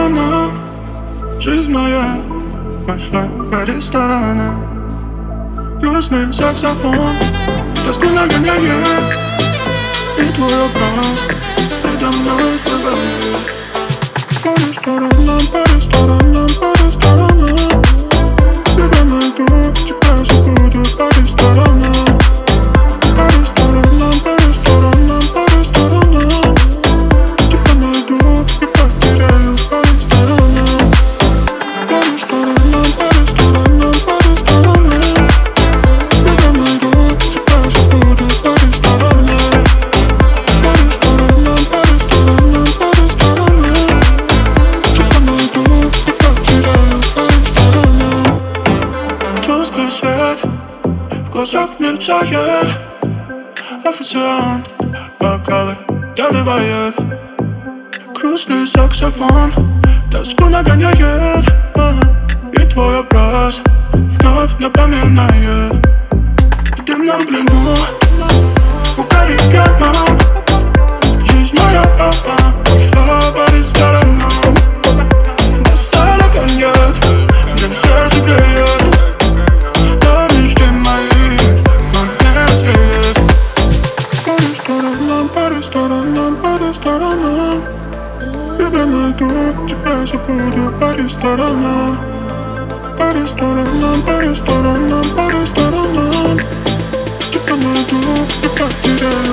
сторонам. Жизнь моя пошла по ресторанам. Грустный саксофон тоску нагоняет, и твой образ передо мной всплывает. По ресторанам, по ресторанам, по ресторанам. Тебя найду, тебя забуду по ресторанам. По ресторанам, по ресторанам, по ресторанам. Тебя найду и потеряю по ресторанам. По ресторанам, по ресторанам, по ресторанам. Тебя найду, тебя забуду по ресторанам. По ресторанам, по ресторанам, по ресторанам. Тебя найду и потеряю по ресторанам. Тусклый свет в глазах мерцает. Официант бокалы доливает. Грустный саксофон тоску нагоняет, и твой образ вновь напоминает. Ты на плену у коридоров. Жизнь моя пошла по ресторанам. Достала коньяк, мне в сердце греет. Да мечты мои он не зреет. По ресторанам, по ресторанам, по ресторанам. Тебя найду, тебя забуду по ресторанам. По ресторанам, по ресторанам, по ресторанам. Тебя найду и потеряю